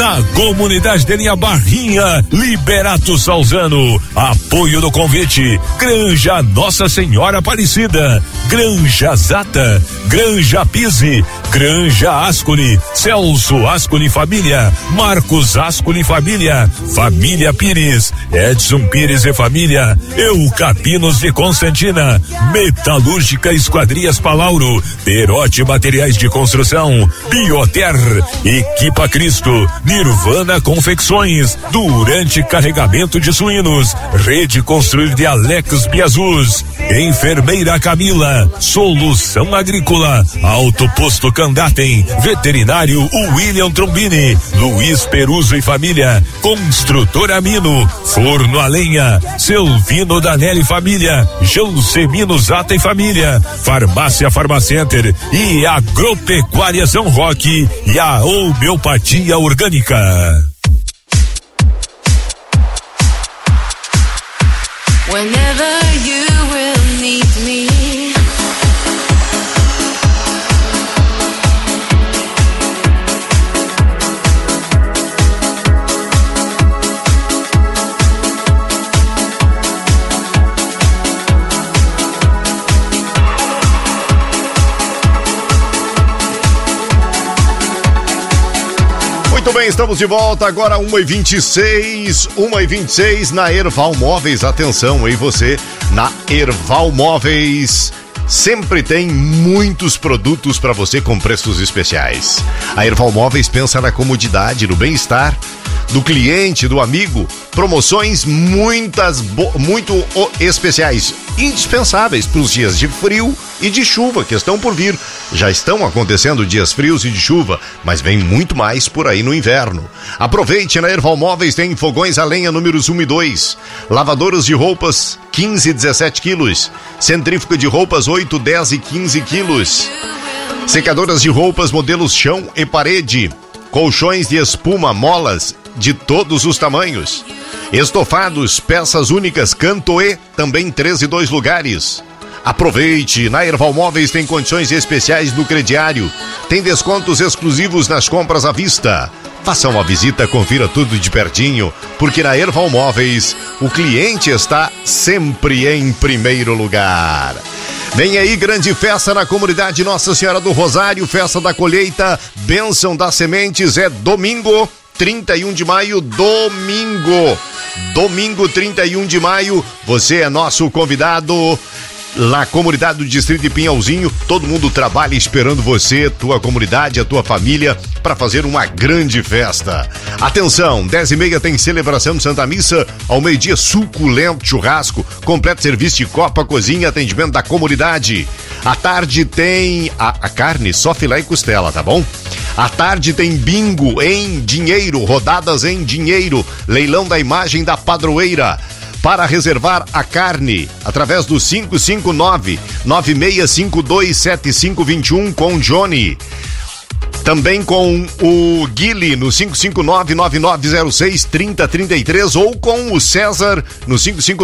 na comunidade de Linha Barrinha, Liberato Salzano. Apoio do convite, Granja Nossa Senhora Aparecida, Granja Zata, Granja Pise, Granja Ascoli, Celso Ascoli Família, Marcos Ascoli Família, Família Pires, Edson Pires e Família, Eucapinos de Constantina, Metalúrgica Esquadrias Palauro, Perote Materiais de Construção, Bioter, Equipa Cristo, Nirvana Confecções, Durante Carregamento de Suínos, Rede Construir de Alex Biazus, Enfermeira Camila, Solução Agrícola, Alto Posto Candatem, Veterinário William Trombini, Luiz Peruso e Família, Construtora Mino, Forno a Lenha, Selvino Danelli Família, Jansemino Zata e Família, Farmácia Farmacenter e Agropecuária São Roque e a Homeopatia Orgânica. Whenever you will need me. Muito bem, estamos de volta agora 1h26 na Erval Móveis. Atenção, hein, você na Erval Móveis sempre tem muitos produtos para você com preços especiais. A Erval Móveis pensa na comodidade, no bem-estar do cliente, do amigo. Promoções muito especiais, indispensáveis para os dias de frio e de chuva que estão por vir. Já estão acontecendo dias frios e de chuva, mas vem muito mais por aí no inverno. Aproveite, na Erval Móveis tem fogões a lenha números 1 e 2, lavadoras de roupas 15 e 17 quilos, centrífuga de roupas 8, 10 e 15 quilos, secadoras de roupas modelos chão e parede, colchões de espuma, molas de todos os tamanhos, estofados, peças únicas Cantoê, também 3 e 2 lugares. Aproveite, na Erval Móveis tem condições especiais no crediário, tem descontos exclusivos nas compras à vista. Faça uma visita, confira tudo de pertinho, porque na Erval Móveis o cliente está sempre em primeiro lugar. Vem aí, grande festa na comunidade Nossa Senhora do Rosário, festa da colheita, bênção das sementes, é domingo, 31 de maio, domingo 31 de maio, você é nosso convidado na comunidade do Distrito de Pinhalzinho. Todo mundo trabalha esperando você, tua comunidade, a tua família, para fazer uma grande festa. Atenção, 10h30 tem celebração de Santa Missa, ao meio-dia suculento churrasco, completo serviço de copa, cozinha, atendimento da comunidade. À tarde tem a carne, só filé e costela, tá bom? À tarde tem bingo em dinheiro, rodadas em dinheiro, leilão da imagem da padroeira. Para reservar a carne, através do 559-9652-7521 com Johnny. Também com o Guile no 559-9906-3033 ou com o César no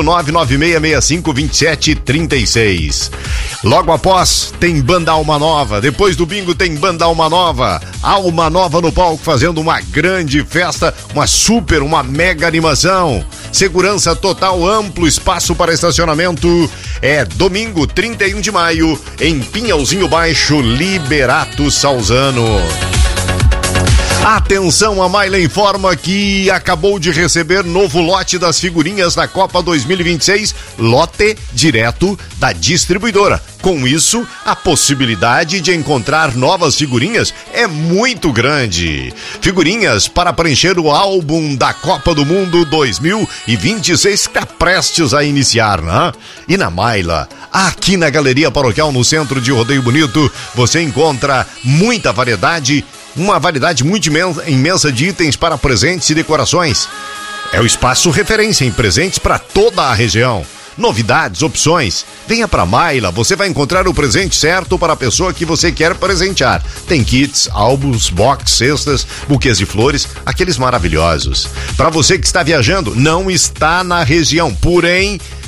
559-9665-2736. Logo após tem Banda Alma Nova, depois do bingo tem Banda Alma Nova. Alma Nova no palco fazendo uma grande festa, uma mega animação. Segurança total, amplo espaço para estacionamento. É domingo 31 de maio em Pinhalzinho Baixo, Liberato Salzano. Atenção, a Maila informa que acabou de receber novo lote das figurinhas da Copa 2026, lote direto da distribuidora. Com isso, a possibilidade de encontrar novas figurinhas é muito grande. Figurinhas para preencher o álbum da Copa do Mundo 2026 que está prestes a iniciar, né? E na Maila, aqui na Galeria Paroquial, no centro de Rodeio Bonito, você encontra muita variedade, uma variedade muito imensa de itens para presentes e decorações. É o espaço referência em presentes para toda a região. Novidades, opções. Venha para Maila, você vai encontrar o presente certo para a pessoa que você quer presentear. Tem kits, álbuns, box, cestas, buquês de flores, aqueles maravilhosos. Para você que está viajando, não está na região, porém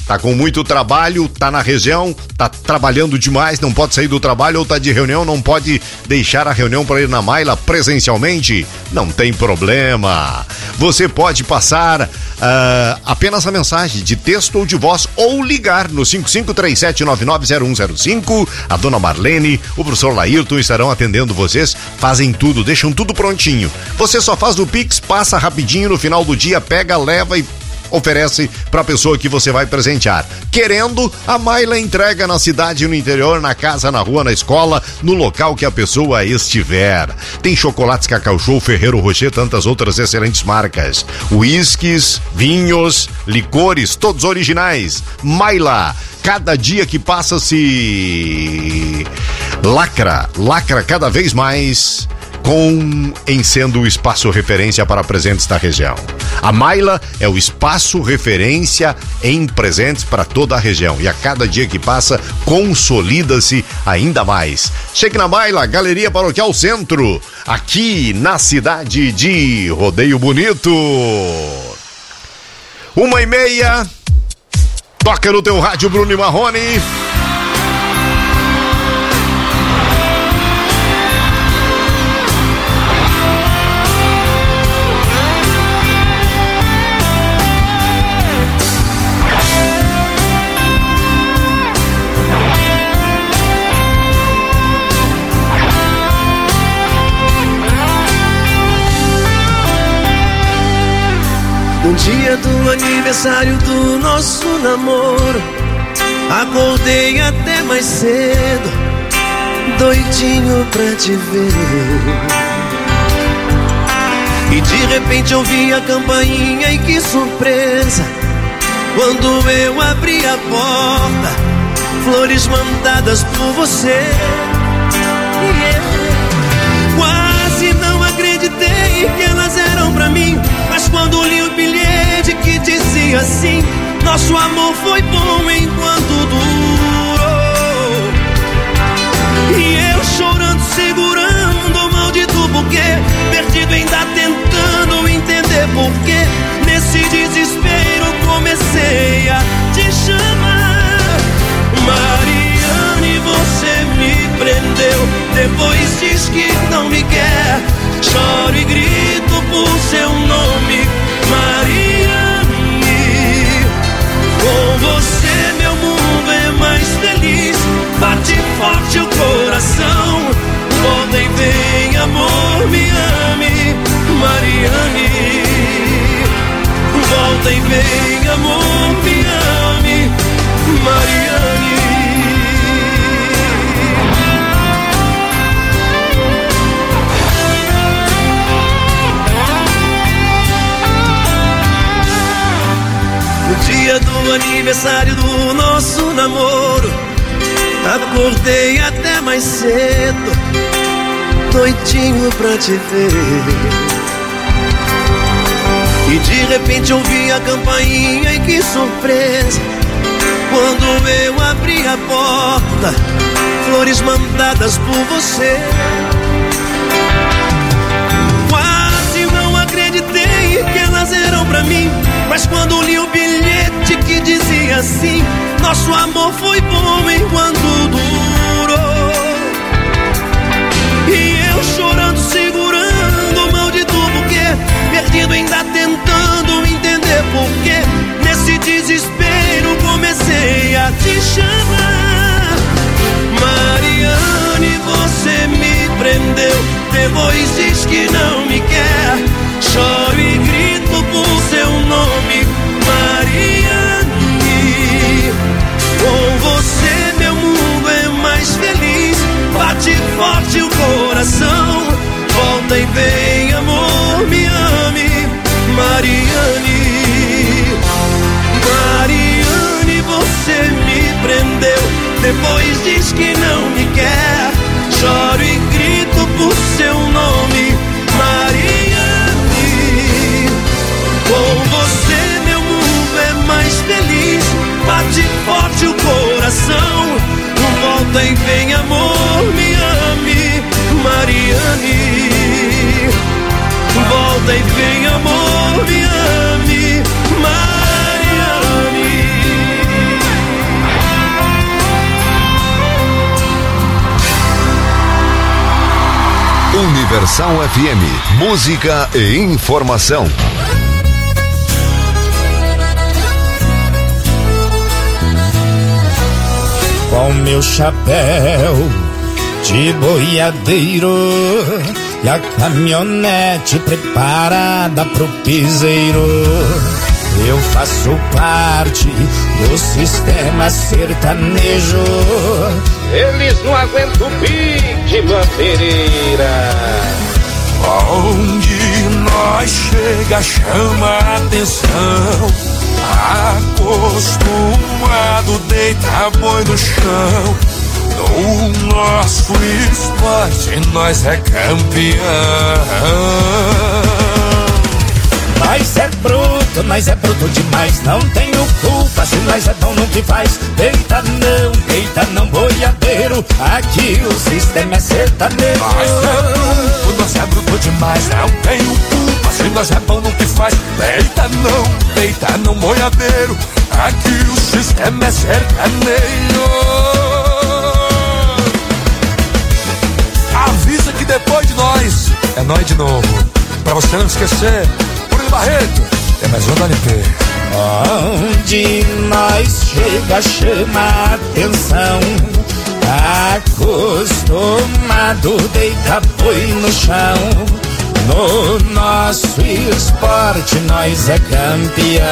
tá com muito trabalho, tá na região, tá trabalhando demais, não pode sair do trabalho ou tá de reunião, não pode deixar a reunião para ir na Maila presencialmente? Não tem problema. Você pode passar apenas a mensagem de texto ou de voz ou ligar no 5537990105. A dona Marlene, o professor Laírton estarão atendendo vocês, fazem tudo, deixam tudo prontinho. Você só faz o Pix, passa rapidinho, no final do dia pega, leva e oferece para a pessoa que você vai presentear. Querendo, a Maila entrega na cidade, no interior, na casa, na rua, na escola, no local que a pessoa estiver. Tem chocolates Cacau Show, Ferrero Rocher, tantas outras excelentes marcas. Uísques, vinhos, licores, todos originais. Maila, cada dia que passa se lacra cada vez mais em sendo o espaço referência para presentes da região. A Maila é o espaço referência em presentes para toda a região e a cada dia que passa consolida-se ainda mais. Chegue na Maila, Galeria Paroquial Centro, aqui na cidade de Rodeio Bonito. 1:30, toca no teu rádio, Bruno e Marrone. No dia do aniversário do nosso namoro, acordei até mais cedo, doidinho pra te ver. E de repente ouvi a campainha e que surpresa, quando eu abri a porta, flores mandadas por você. Quase não acreditei que elas eram pra mim, mas quando li o bilhete que dizia assim: nosso amor foi bom enquanto durou. E eu chorando, segurando o maldito buquê, perdido ainda tentando entender porquê. Nesse desespero comecei a te chamar. Mariane, você me prendeu, depois diz que não me quer. Choro e grito por seu nome, Mariane. Com você meu mundo é mais feliz. Bate forte o coração, volta e vem, amor, me ame, Mariane. Volta e vem, amor, me ame, Mariane. No dia do aniversário do nosso namoro, acordei até mais cedo, doidinho pra te ver. E de repente ouvi a campainha e que surpresa, quando eu abri a porta, flores mandadas por você. Quase não acreditei que elas eram pra mim, mas quando li o bilhete que dizia assim: nosso amor foi bom enquanto durou. E eu chorando, segurando o maldito buquê, perdido ainda tentando entender porquê. Nesse desespero comecei a te chamar. Mariane, você me prendeu, depois diz que não me quer. Choro e grito por seu nome, Mariane. Com você meu mundo é mais feliz. Bate forte o coração, volta e vem, amor, me ame, Mariane. Mariane, você me prendeu, depois diz que não me quer. Choro e grito por seu nome, Mariane. Com você meu mundo é mais feliz. Bate forte o coração, volta e vem, amor, me ame, Mariane. Volta e vem, amor, me ame, Mariane. Versão FM, música e informação. Com meu chapéu de boiadeiro e a caminhonete preparada pro piseiro, eu faço parte do sistema sertanejo. Eles não aguentam o pique, Mantereira. Onde nós chega chama a atenção. Acostumado deita boi no chão. No nosso esporte nós é campeão. Nós é bruto demais, não tenho culpa se nós é bom no que faz. Deita não, boiadeiro, aqui o sistema é sertanejo. Nós é bruto demais, não tenho culpa se nós é bom no que faz. Deita não, boiadeiro, aqui o sistema é sertanejo. Avisa que depois de nós, é nós de novo. Pra você não esquecer, Bruno Barreto, é mais um da LP. Onde nós chega chama a atenção. Acostumado deita boi no chão. No nosso esporte nós é campeão.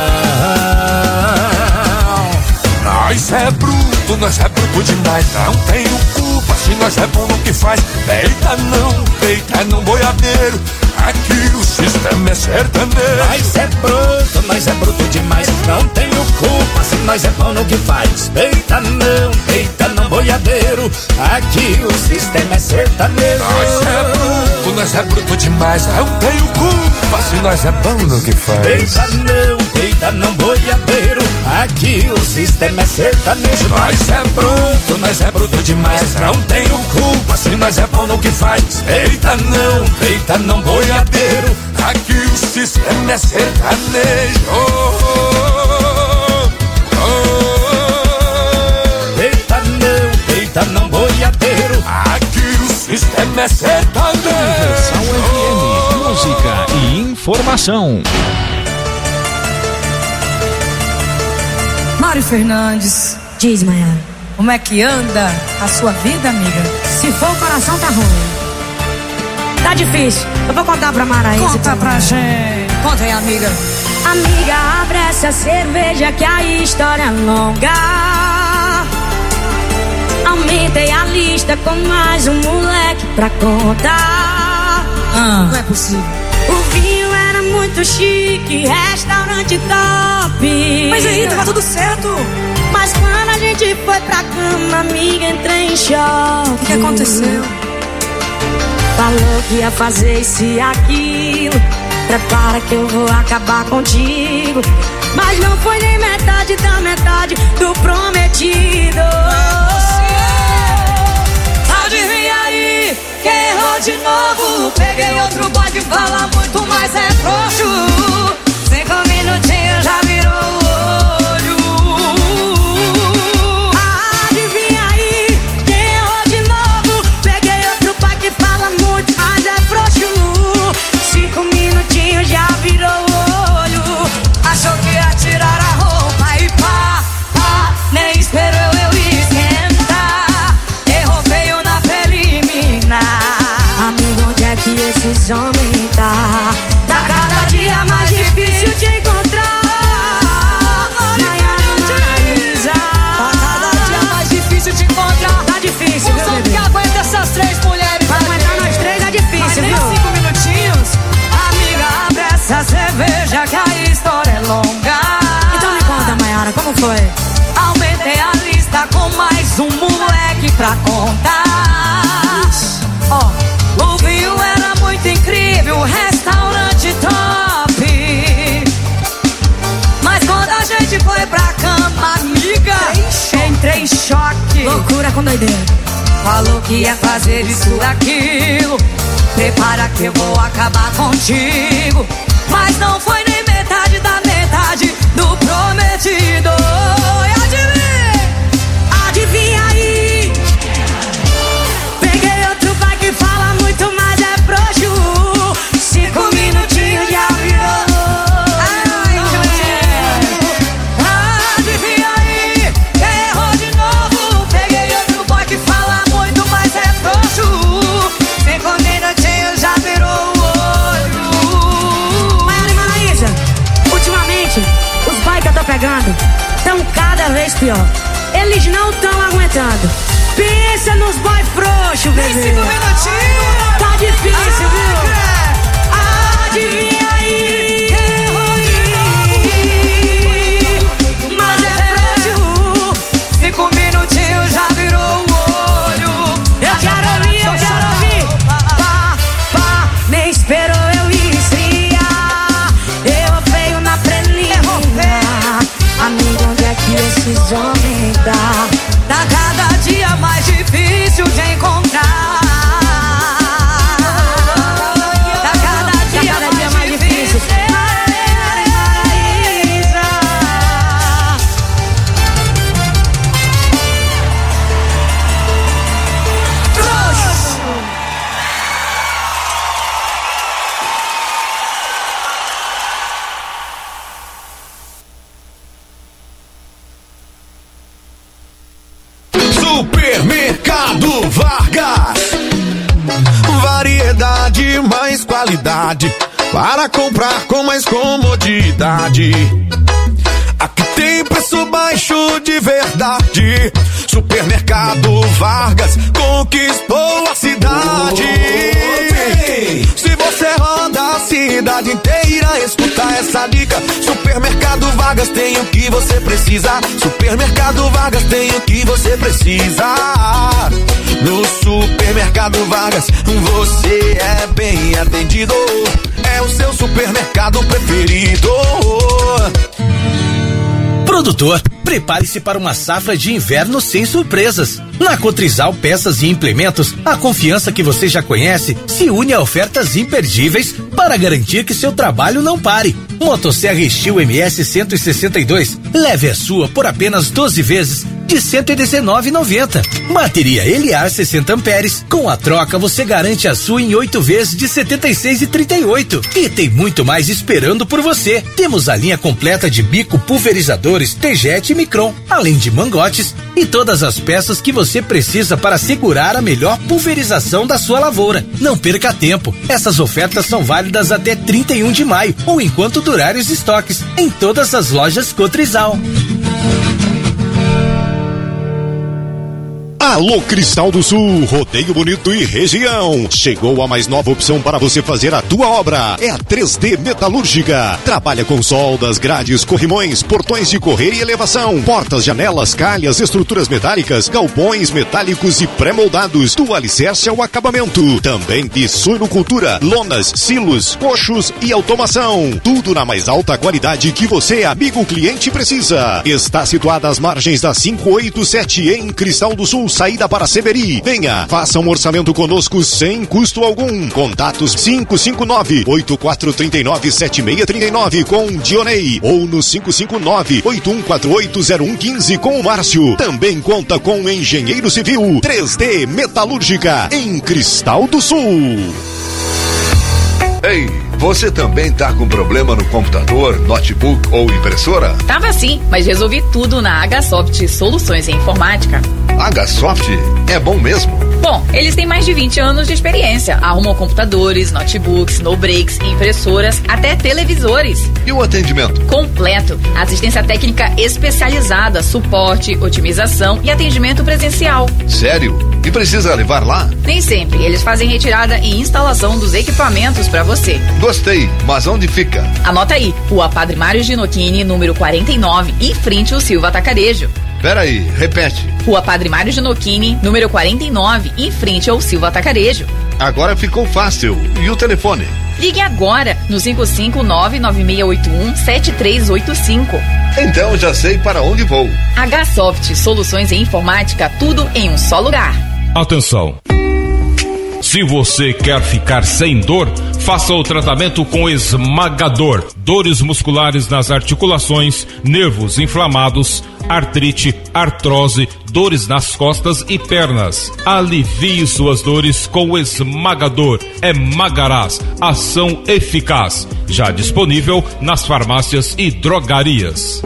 Nós é bruto demais, não tenho culpa se nós é bom no que faz. Deita não, boiadeiro, aqui o sistema é sertanejo. Nós é bruto demais, não tenho culpa se nós é bom no que faz. Deita não, boiadeiro, aqui o sistema é sertanejo. Nós é bruto demais, não tenho culpa se nós é bom no que faz. Deita não, boiadeiro, aqui o sistema é sertanejo. Nós é bruto demais, não tenho culpa se nós é bom no que faz. Deita não, boiadeiro, aqui o sistema é sertanejo. Deita não, boiadeiro, aqui o sistema é sertanejo. Versão FM, música e informação. Mário Fernandes. Diz, Maiara. Como é que anda a sua vida, amiga? Se for o coração, tá ruim. Tá difícil. Eu vou contar pra Mara aí. Conta pra gente. Conta aí, amiga. Amiga, abre essa cerveja que a história é longa. Aumentei a lista com mais um moleque pra contar. Não é possível. O vinho era muito chique, restaurante top. Mas aí, tava tudo certo. Mas quando a gente foi pra cama, amiga, entrei em choque. O que aconteceu? Falou que ia fazer isso e aquilo. Prepara que eu vou acabar contigo. Mas não foi nem metade da metade do prometido. Adivinha aí, quem errou de novo? Peguei outro boy que fala muito, mas é frouxo. 5 minutinhos já virou o olho. Adivinha aí, quem errou de novo? Peguei outro boy que fala muito, mas é frouxo. 5 minutinhos já virou o olho. Achou que ia tirar a roupa e pá, nem esperou eu esquentar. Errou feio na preliminar. Amigo, onde é que esses homens tá? Tá cada dia mais difícil de encontrar. Tá cada dia mais difícil de encontrar. Tá difícil, viu, bebê? Que aguenta essas 3 mulheres. Pra aguentar nós 3 é difícil, mas viu? nem 5 minutinhos. Amiga, abre essa cerveja que a história é longa. Então me conta, Maiara, como foi? Aumentei a lista com mais um moleque pra contar. O vinho era muito incrível, restaurante top. Mas quando a gente foi pra cama, amiga, entrei em choque. Loucura com doideira. Falou que ia fazer isso daquilo. Prepara que eu vou acabar contigo. Mas não foi nem metade da metade do prometido. E adivinha aí, peguei outro pai que fala muito, mas é chegando estão cada vez pior. Eles não estão aguentando. Pensa nos boy frouxo, bebê. Tem 5 minutinhos. Tá difícil, viu? Adivinha aí. Mas é frouxo. 5 minutinhos já virou o olho. Eu quero ouvir. Pá, Nem esperou eu esfriar. Eu veio na prelinha. Amigo, onde é que esses homens dá? tá cada dia mais difícil de encontrar. Tá cada dia mais difícil. Supermercado Vargas. Variedade mais qualidade para comprar com mais comodidade. Aqui tem preço baixo de verdade. Supermercado Vargas conquistou a cidade. Se você roda a cidade inteira, escuta essa dica. Supermercado Vargas tem o que você precisa. Supermercado Vargas tem o que você precisa. No Supermercado Vargas você é bem atendido. É o seu supermercado preferido. Produtor, prepare-se para uma safra de inverno sem surpresas. Na Cotrizal Peças e Implementos, a confiança que você já conhece se une a ofertas imperdíveis para garantir que seu trabalho não pare. Motosserra Steel MS 162, leve a sua por apenas 12 vezes de R$ 119,90. Bateria Eliar 60 amperes, com a troca você garante a sua em 8 vezes de R$ 76,38. E tem muito mais esperando por você. Temos a linha completa de bico pulverizadores T-Jet e Micron, além de mangotes e todas as peças que você precisa para segurar a melhor pulverização da sua lavoura. Não perca tempo, essas ofertas são válidas até 31 de maio ou enquanto durarem os estoques em todas as lojas Cotrizal. Alô Cristal do Sul, rodeio bonito e região. Chegou a mais nova opção para você fazer a tua obra. É a 3D Metalúrgica. Trabalha com soldas, grades, corrimões, portões de correr e elevação, portas, janelas, calhas, estruturas metálicas, galpões metálicos e pré-moldados, do alicerce ao acabamento. Também de suinocultura, lonas, silos, coxos e automação. Tudo na mais alta qualidade que você, amigo cliente, precisa. Está situada às margens da 587 em Cristal do Sul, saída para Severi. Venha, faça um orçamento conosco sem custo algum. Contatos 559-8439-7639 com Dionei ou no 559-8148-0115 com o Márcio. Também conta com o Engenheiro Civil. 3D Metalúrgica em Cristal do Sul. Ei, você também tá com problema no computador, notebook ou impressora? Tava sim, mas resolvi tudo na HSoft Soluções em Informática. HSoft é bom mesmo? Bom, eles têm mais de 20 anos de experiência. Arrumam computadores, notebooks, no-breaks, impressoras, até televisores. E o atendimento? Completo. Assistência técnica especializada, suporte, otimização e atendimento presencial. Sério? E precisa levar lá? Nem sempre. Eles fazem retirada e instalação dos equipamentos para você. Gostei, mas onde fica? Anota aí, Rua Padre Mário Ginocchini, número 49, em frente ao Silva Atacarejo. Peraí, repete. Rua Padre Mário Ginocchini, número 49, em frente ao Silva Atacarejo. Agora ficou fácil. E o telefone? Ligue agora no 559-9681-7385. Então já sei para onde vou. HSoft Soluções em Informática, tudo em um só lugar. Atenção! Se você quer ficar sem dor, faça o tratamento com Esmagador. Dores musculares nas articulações, nervos inflamados, artrite, artrose, dores nas costas e pernas. Alivie suas dores com o Esmagador. É Magarás, ação eficaz. Já disponível nas farmácias e drogarias.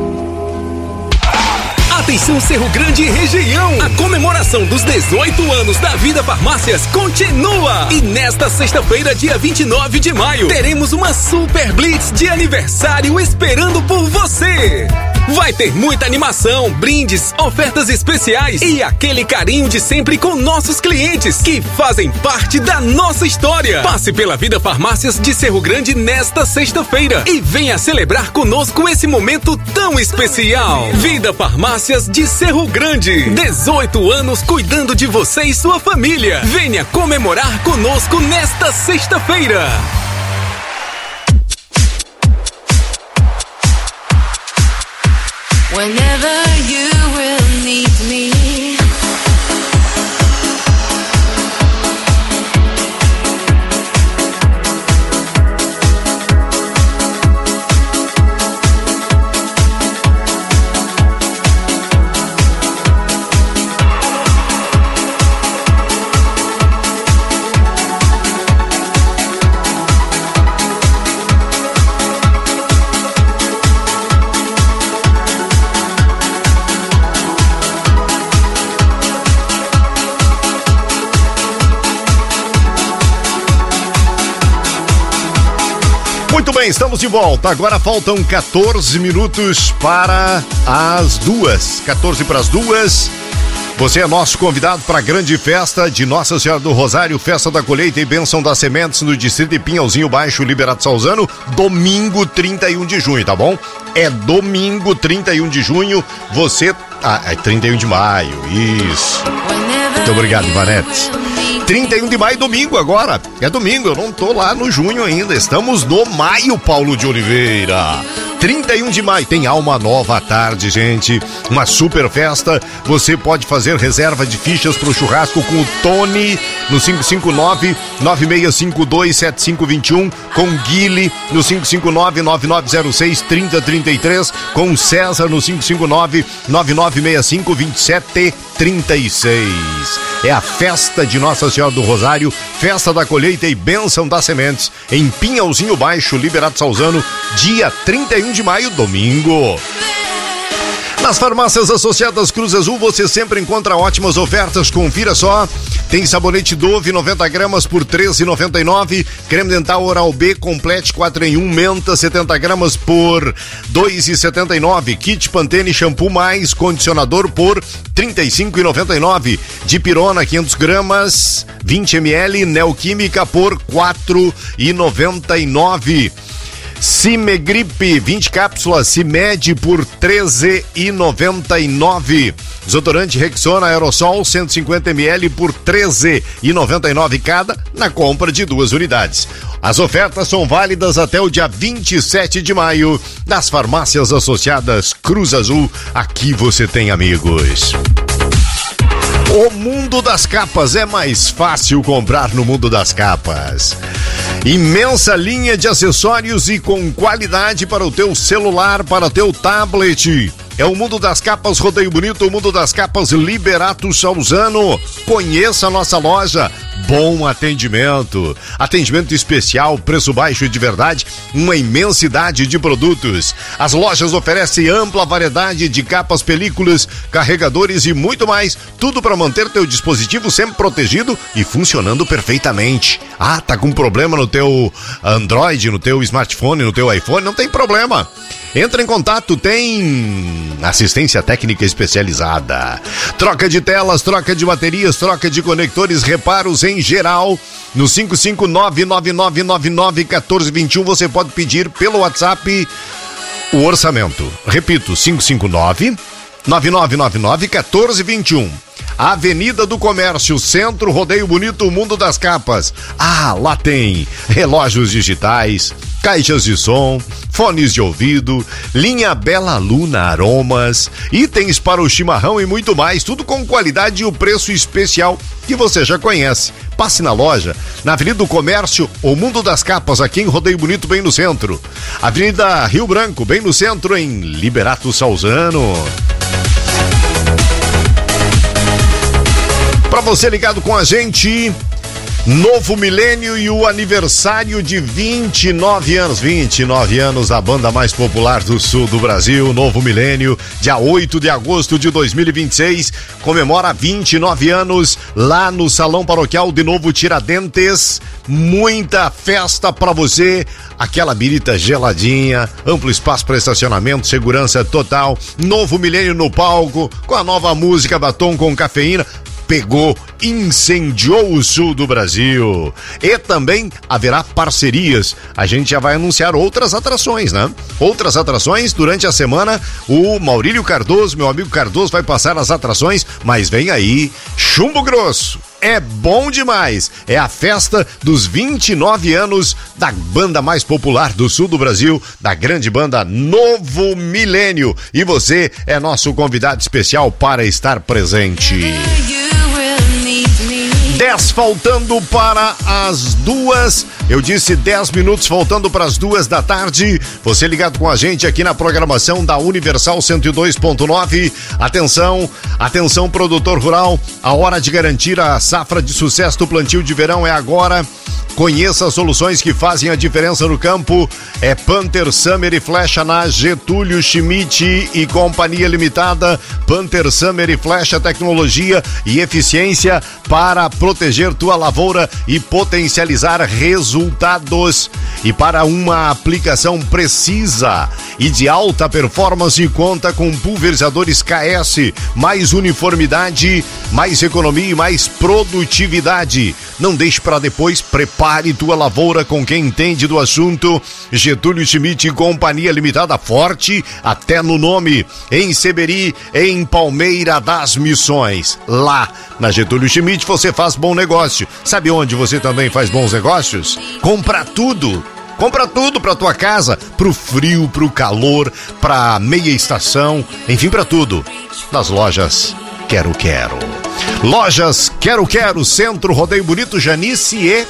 Atenção Cerro Grande e região, a comemoração dos 18 anos da Vida Farmácias continua. E nesta sexta-feira, dia 29 de maio, teremos uma Super Blitz de aniversário esperando por você. Vai ter muita animação, brindes, ofertas especiais e aquele carinho de sempre com nossos clientes que fazem parte da nossa história. Passe pela Vida Farmácias de Cerro Grande nesta sexta-feira e venha celebrar conosco esse momento tão especial. Vida Farmácias de Cerro Grande, 18 anos cuidando de você e sua família. Venha comemorar conosco nesta sexta-feira. Whenever you will need me. Muito bem, estamos de volta. Agora faltam 14 minutos para as 2. 14 para as 2. Você é nosso convidado para a grande festa de Nossa Senhora do Rosário, Festa da Colheita e Bênção das Sementes no distrito de Pinhalzinho Baixo, Liberato Salzano, domingo 31 de junho, tá bom? É domingo 31 de junho, você... é 31 de maio, isso. Muito obrigado, Ivanete. 31 de maio, domingo agora. É domingo, eu não tô lá no junho ainda. Estamos no maio, Paulo de Oliveira. 31 de maio, tem Alma Nova à tarde, gente. Uma super festa. Você pode fazer reserva de fichas pro churrasco com o Tony no 559-9652-7521, com Guile no 559-9906-3033, com César no 559-9965-2736. É a festa de Nossa Senhora do Rosário, Festa da Colheita e Bênção das Sementes, em Pinhalzinho Baixo, Liberato Salzano, dia 31 de maio, domingo. Nas farmácias associadas Cruz Azul você sempre encontra ótimas ofertas, confira só. Tem sabonete Dove 90 gramas por R$13,99, creme dental Oral-B Complete 4 em 1 menta 70 gramas por R$2,79, kit Pantene shampoo mais condicionador por R$35,99, Dipirona 500 gramas 20 ml Neoquímica por R$4,99. Cimegripe 20 cápsulas Cimed por R$13,99. Desodorante Rexona Aerosol 150 ml por R$13,99 cada, na compra de 2 unidades. As ofertas são válidas até o dia 27 de maio nas farmácias associadas Cruz Azul. Aqui você tem amigos. O Mundo das Capas, é mais fácil comprar no Mundo das Capas. Imensa linha de acessórios e com qualidade para o teu celular, para o teu tablet. É o Mundo das Capas Rodeio Bonito, o Mundo das Capas Liberato Salzano. Conheça a nossa loja. Bom atendimento, atendimento especial, preço baixo de verdade, uma imensidade de produtos. As lojas oferecem ampla variedade de capas, películas, carregadores e muito mais, tudo para manter teu dispositivo sempre protegido e funcionando perfeitamente. Ah, tá com problema no teu Android, no teu smartphone, no teu iPhone? Não tem problema. Entra em contato, tem assistência técnica especializada. Troca de telas, troca de baterias, troca de conectores, reparos em geral. No 559-9999-1421 você pode pedir pelo WhatsApp o orçamento. Repito, 559-9999-1421. Avenida do Comércio, Centro, Rodeio Bonito, Mundo das Capas. Ah, lá tem relógios digitais, caixas de som, fones de ouvido, linha Bela Luna Aromas, itens para o chimarrão e muito mais, tudo com qualidade e o preço especial que você já conhece. Passe na loja, na Avenida do Comércio, o Mundo das Capas, aqui em Rodeio Bonito, bem no centro. Avenida Rio Branco, bem no centro, em Liberato Salzano. Para você ligado com a gente, Novo milênio e o aniversário de 29 anos. 29 anos, a banda mais popular do sul do Brasil. Novo milênio, dia 8 de agosto de 2026, comemora 29 anos lá no Salão Paroquial de Novo Tiradentes. Muita festa pra você, aquela birita geladinha, amplo espaço para estacionamento, segurança total. Novo milênio no palco, com a nova música Batom com Cafeína. Pegou, incendiou o sul do Brasil. E também haverá parcerias. A gente já vai anunciar outras atrações, né? Outras atrações durante a semana. O Maurílio Cardoso, meu amigo Cardoso, vai passar as atrações, mas vem aí Chumbo Grosso. É bom demais. É a festa dos 29 anos da banda mais popular do sul do Brasil, da grande banda Novo Milênio. E você é nosso convidado especial para estar presente. 10 faltando para as 2. Eu disse 10 minutos faltando para as 2 da tarde. Você ligado com a gente aqui na programação da Universal 102.9. Atenção, atenção produtor rural. A hora de garantir a safra de sucesso do plantio de verão é agora. Conheça as soluções que fazem a diferença no campo. É Panther Summer e Flecha na Getúlio Schmidt e Companhia Limitada. Panther Summer e Flecha, tecnologia e eficiência para proteger tua lavoura e potencializar resultados. E para uma aplicação precisa e de alta performance, conta com pulverizadores KS. Mais uniformidade, mais economia e mais produtividade. Não deixe para depois, prepare tua lavoura com quem entende do assunto. Getúlio Schmidt e Companhia Limitada, forte até no nome. Em Seberi, em Palmeira das Missões. Lá na Getúlio Schmidt você faz bom negócio. Sabe onde você também faz bons negócios? Compra tudo. Compra tudo pra tua casa, pro frio, pro calor, pra meia estação, enfim, pra tudo. Nas lojas Quero Quero. Lojas Quero Quero, Centro Rodeio Bonito, Janice e...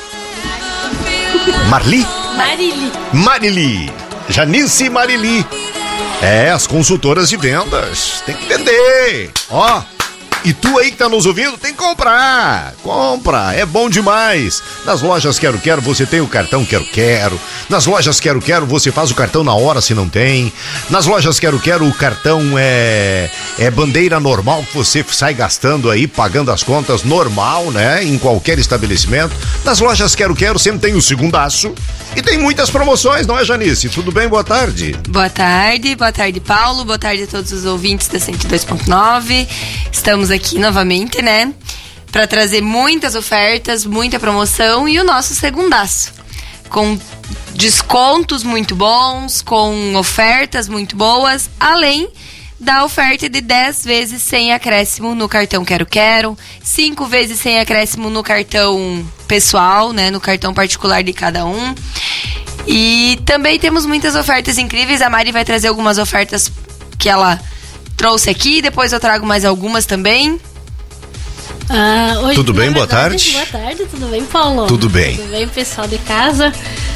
Marili. Janice e Marili. É, as consultoras de vendas. Tem que entender. Ó. E tu aí que tá nos ouvindo, tem que comprar. Compra, é bom demais. Nas lojas Quero Quero você tem o cartão Quero Quero. Nas lojas Quero Quero você faz o cartão na hora se não tem. Nas lojas Quero Quero o cartão é bandeira normal que você sai gastando aí, pagando as contas normal, né? Em qualquer estabelecimento. Nas lojas Quero Quero sempre tem o segundaço. E tem muitas promoções, não é, Janice? Tudo bem? Boa tarde. Boa tarde, Paulo. Boa tarde a todos os ouvintes da 102.9. Estamos aqui novamente, né? Para trazer muitas ofertas, muita promoção e o nosso segundaço. Com descontos muito bons, com ofertas muito boas, além da oferta de 10 vezes sem acréscimo no cartão Quero Quero, 5 vezes sem acréscimo no cartão pessoal, né, no cartão particular de cada um. E também temos muitas ofertas incríveis. A Mari vai trazer algumas ofertas que ela trouxe aqui, depois eu trago mais algumas também. Hoje, tudo bem? Boa tarde. Boa tarde, tudo bem, Paulo? Tudo bem. Tudo bem, pessoal de casa?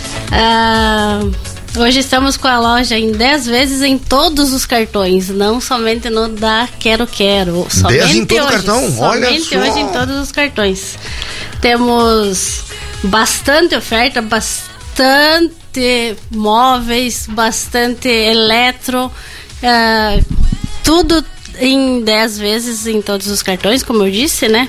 Hoje estamos com a loja em 10 vezes em todos os cartões, não somente no da Quero Quero. 10 em todo o cartão? Olha só. Somente hoje em todos os cartões. Temos bastante oferta, bastante móveis, bastante eletro, tudo em 10 vezes em todos os cartões, como eu disse, né?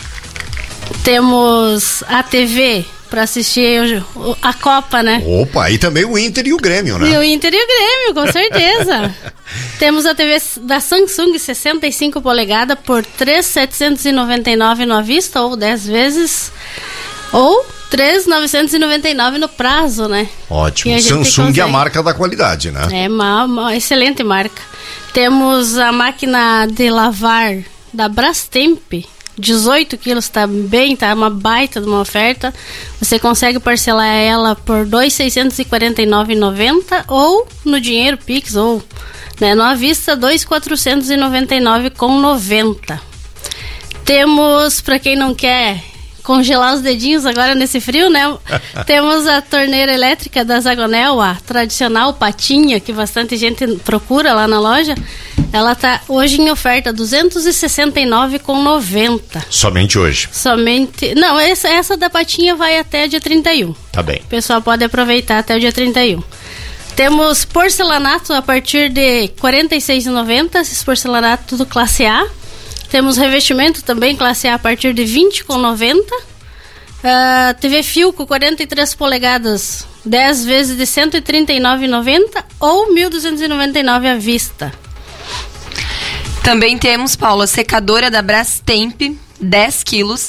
Temos a TV para assistir a Copa, né? Opa, e também o Inter e o Grêmio, né? E o Inter e o Grêmio, com certeza. Temos a TV da Samsung 65 polegadas por 3.799 no à vista, ou 10 vezes, ou 3.999 no prazo, né? Ótimo. Samsung é a marca da qualidade, né? É uma excelente marca. Temos a máquina de lavar da Brastemp, 18 quilos, tá uma baita de uma oferta. Você consegue parcelar ela por 2.649,90 ou no dinheiro Pix, ou né, no à vista 2.499,90. Temos, para quem não quer congelar os dedinhos agora nesse frio, né? Temos a torneira elétrica da Zagonel, a tradicional patinha, que bastante gente procura lá na loja. Ela tá hoje em oferta R$ 269,90. Somente hoje? Somente. Não, essa da patinha vai até dia 31. Tá bem. O pessoal pode aproveitar até o dia 31. Temos porcelanato a partir de R$ 46,90, esses porcelanato do classe A. Temos revestimento também, classe A partir de R$ 20,90. TV Filco, 43 polegadas, 10 vezes de R$ 139,90 ou R$ 1.299 à vista. Também temos, Paula, secadora da Brastemp, 10 quilos,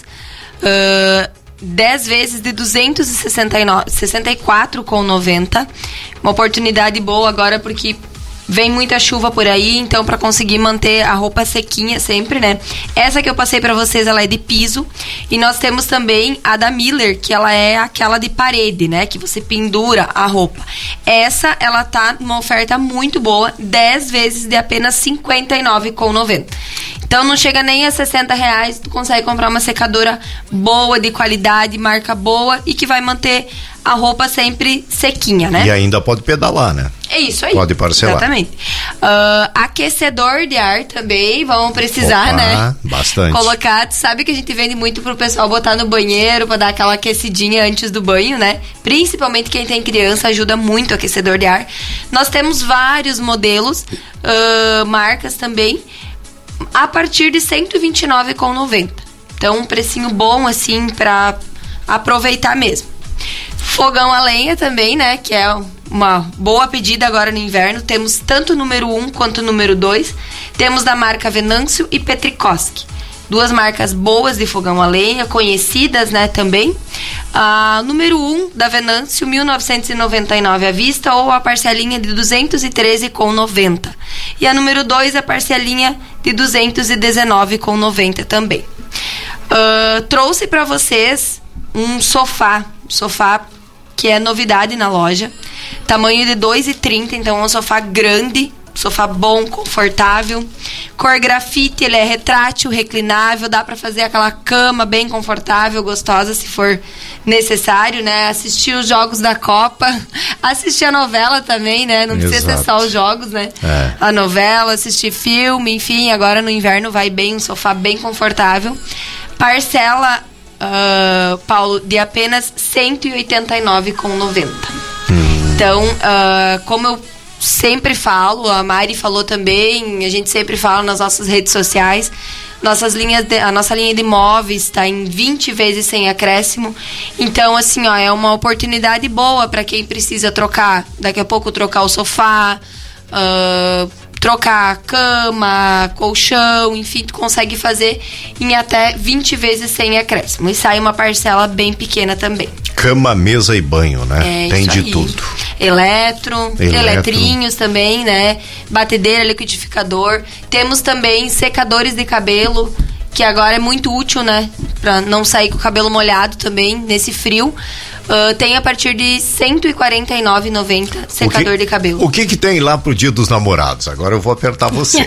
10 vezes de R$ 264,90. Uma oportunidade boa agora porque vem muita chuva por aí, então para conseguir manter a roupa sequinha sempre, né? Essa que eu passei para vocês, ela é de piso. E nós temos também a da Miller, que ela é aquela de parede, né? Que você pendura a roupa. Essa, ela tá numa oferta muito boa, 10 vezes de apenas R$ 59,90. Então não chega nem a R$60, tu consegue comprar uma secadora boa, de qualidade, marca boa e que vai manter a roupa sempre sequinha, né? E ainda pode pedalar, né? É isso aí. Pode parcelar. Exatamente. Aquecedor de ar também, vamos precisar, né? Bastante. Colocar, tu sabe que a gente vende muito pro pessoal botar no banheiro pra dar aquela aquecidinha antes do banho, né? Principalmente quem tem criança, ajuda muito o aquecedor de ar. Nós temos vários modelos, marcas também, a partir de R$ 129,90. Então, um precinho bom, assim, pra aproveitar mesmo. Fogão a lenha também, né? Que é uma boa pedida agora no inverno. Temos tanto o número 1 quanto o número 2. Temos da marca Venâncio e Petrikowski. Duas marcas boas de fogão a lenha, conhecidas, né, também. Número 1 da Venâncio, R$ 1.999 à vista ou a parcelinha de R$ 213,90. E a número 2, a parcelinha de R$ 219,90 também. Trouxe para vocês um sofá que é novidade na loja, tamanho de 2,30, então é um sofá grande, sofá bom, confortável, cor grafite, ele é retrátil, reclinável, dá pra fazer aquela cama bem confortável, gostosa, se for necessário, né? Assistir os jogos da Copa, assistir a novela também, né? Não precisa ser só os jogos, né? A novela, assistir filme, enfim, agora no inverno vai bem, um sofá bem confortável. Parcela, Paulo, de apenas R$ 189,90. Então, como eu sempre falo, a Mari falou também, a gente sempre fala nas nossas redes sociais, a nossa linha de móveis está em 20 vezes sem acréscimo. Então, assim, é uma oportunidade boa para quem precisa trocar, daqui a pouco trocar o sofá, trocar cama, colchão, enfim, tu consegue fazer em até 20 vezes sem acréscimo. E sai uma parcela bem pequena também. Cama, mesa e banho, né? Tem de tudo. Eletrinhos também, né? Batedeira, liquidificador. Temos também secadores de cabelo, que agora é muito útil, né? Pra não sair com o cabelo molhado também, nesse frio. Tem a partir de R$ 149,90 secador de cabelo. O que tem lá pro Dia dos Namorados? Agora eu vou apertar você.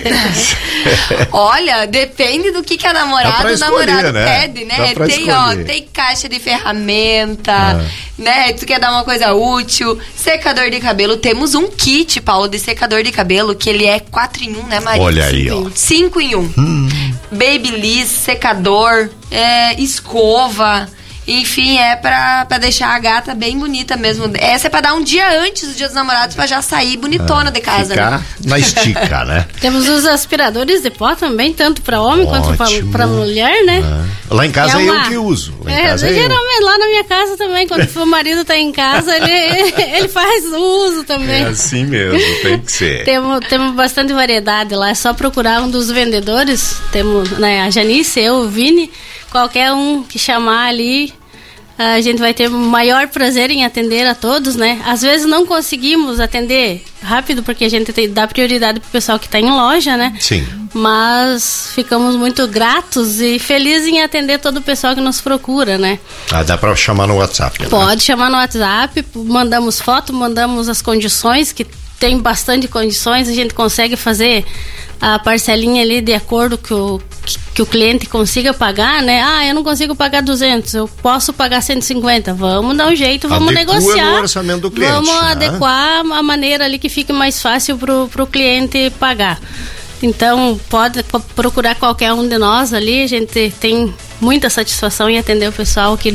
Olha, depende do que a namorada ou namorado pede, né? Tem caixa de ferramenta, né? Tu quer dar uma coisa útil, secador de cabelo. Temos um kit, Paulo, de secador de cabelo, que ele é 4 em 1, né, Maria? Olha aí, ó. 5 em 1. Babyliss, secador, escova. Enfim, é pra deixar a gata bem bonita mesmo. Essa é pra dar um dia antes do Dia dos Namorados, pra já sair bonitona de casa, ficar, né? Na estica, né? Temos os aspiradores de pó também, tanto pra homem quanto pra mulher, né? Lá em casa é eu que uso. Geralmente lá na minha casa também, quando o marido tá em casa, ele faz o uso também. É assim mesmo, tem que ser. Temos bastante variedade lá, é só procurar um dos vendedores. Temos, né, a Janice, eu, o Vini, qualquer um que chamar ali, a gente vai ter o maior prazer em atender a todos, né? Às vezes não conseguimos atender rápido, porque a gente dá prioridade pro pessoal que tá em loja, né? Sim. Mas ficamos muito gratos e felizes em atender todo o pessoal que nos procura, né? Dá pra chamar no WhatsApp, né? Pode chamar no WhatsApp, mandamos foto, mandamos as condições que tem bastante condições, a gente consegue fazer a parcelinha ali de acordo que o cliente consiga pagar, né? Eu não consigo pagar 200, eu posso pagar 150. Vamos dar um jeito, vamos negociar. No orçamento do cliente, vamos adequar a maneira ali que fique mais fácil pro cliente pagar. Então, pode procurar qualquer um de nós ali, a gente tem muita satisfação em atender o pessoal aqui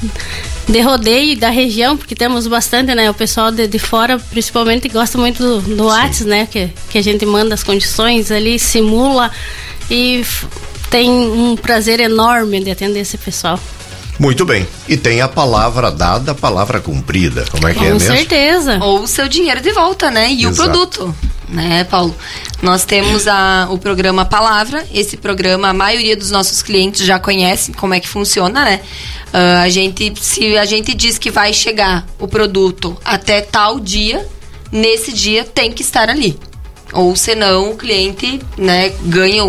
de Rodeio e da região, porque temos bastante, né? O pessoal de fora, principalmente, gosta muito do WhatsApp, né? Que a gente manda as condições ali, simula e tem um prazer enorme de atender esse pessoal. Muito bem. E tem a palavra dada, a palavra cumprida. Como é que é mesmo? Com certeza. Ou o seu dinheiro de volta, né? E Exato. o produto, né, Paulo? Nós temos o programa Palavra. Esse programa, a maioria dos nossos clientes já conhece como é que funciona, né? Se a gente diz que vai chegar o produto até tal dia, nesse dia tem que estar ali. Ou senão o cliente, né, ganha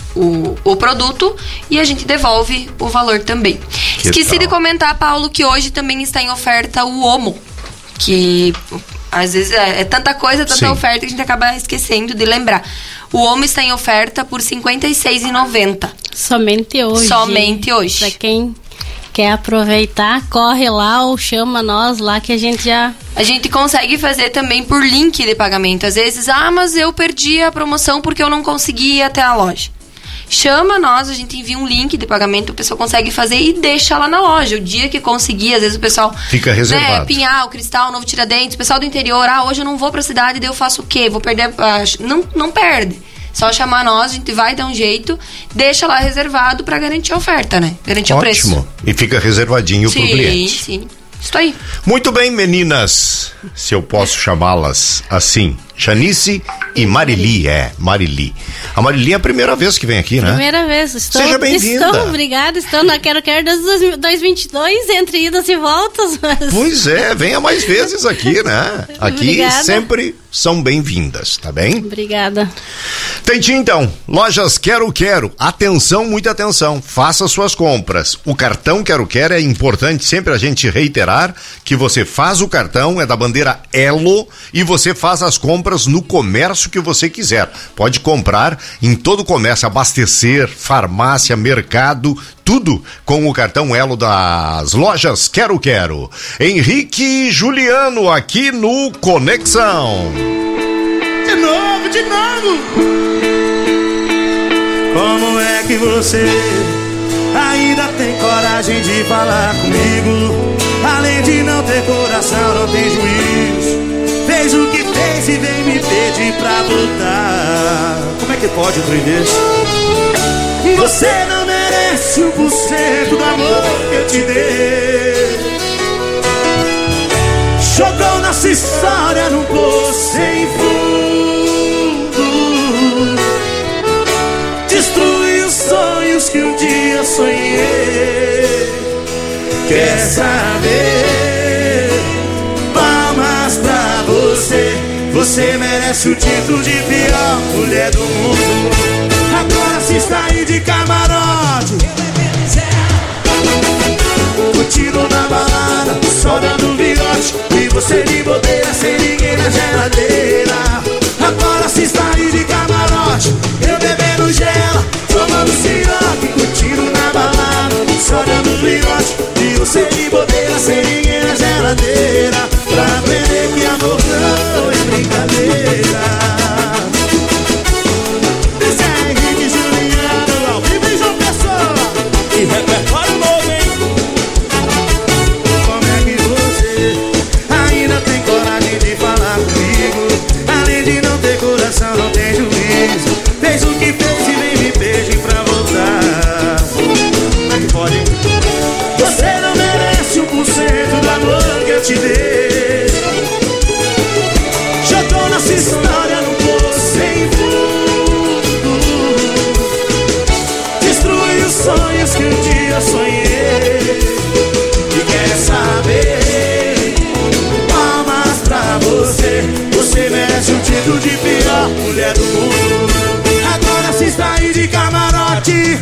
o produto e a gente devolve o valor também. Esqueci de comentar, Paulo, que hoje também está em oferta o Omo, que às vezes é tanta coisa, tanta oferta que a gente acaba esquecendo de lembrar. O Omo está em oferta por R$ 56,90. Somente hoje. Somente hoje. Pra quem quer aproveitar, corre lá ou chama nós lá que a gente já... A gente consegue fazer também por link de pagamento. Às vezes, mas eu perdi a promoção porque eu não consegui ir até a loja. Chama nós, a gente envia um link de pagamento, o pessoal consegue fazer e deixa lá na loja. O dia que conseguir, às vezes o pessoal... Fica reservado. Pinhal, Cristal, Novo Tiradentes, o pessoal do interior, hoje eu não vou pra cidade, daí eu faço o quê? Vou perder... Não perde. Só chamar nós, a gente vai dar um jeito, deixa lá reservado pra garantir a oferta, né? Garantir o preço. Ótimo. E fica reservadinho pro cliente. Sim. Isso aí. Muito bem, meninas, se eu posso chamá-las assim, Janice e Marili. Marili. A Marili é a primeira vez que vem aqui, né? Primeira vez. Seja bem-vinda. Obrigada. Estou na Quero desde 2022, entre idas e voltas. Mas... Pois é, venha mais vezes aqui, né? Aqui Obrigada. Sempre são bem-vindas, tá bem? Obrigada. Entendi, então. Lojas Quero. Atenção, muita atenção. Faça suas compras. O cartão Quero é importante sempre a gente reiterar que você faz o cartão, é da bandeira Elo, e você faz as compras no comércio que você quiser. Pode comprar em todo o comércio, abastecer, farmácia, mercado, tudo com o cartão Elo das lojas Quero. Henrique e Juliano aqui no Conexão. De novo. Como é que você ainda tem coragem de falar comigo? Além de não ter coração, não tem juízo. Fez o que fez e vem me pedir pra voltar. Como é que pode outra vez? Você não merece 1% do amor que eu te dei. Jogou nossa história num poço sem fundo. Destruiu os sonhos que um dia sonhei. Quer saber? Palmas pra você. Você merece o título de pior mulher do mundo. Agora se está aí de camarote, curtindo na balada, só dando virote, e você de bobeira sem ninguém na geladeira. Agora se está aí de camarote, eu bebendo gela, tomando siroque, curtindo na balada, só dando virote, e você de bobeira sem ninguém na geladeira. Pra aprender que amor não é brincadeira. E repertório novo, hein? Como é que você ainda tem coragem de falar comigo? Além de não ter coração, não tem juízo. Fez o que fez e vem me pedir pra voltar. Como é que pode? Você não merece 1% do amor que eu te dei. Jogou nossa história num poço sem fundo. Destruiu os sonhos que um dia sonhei. E quer saber? Palmas pra você. Você merece o título de pior mulher do mundo. Agora se está aí de camarote,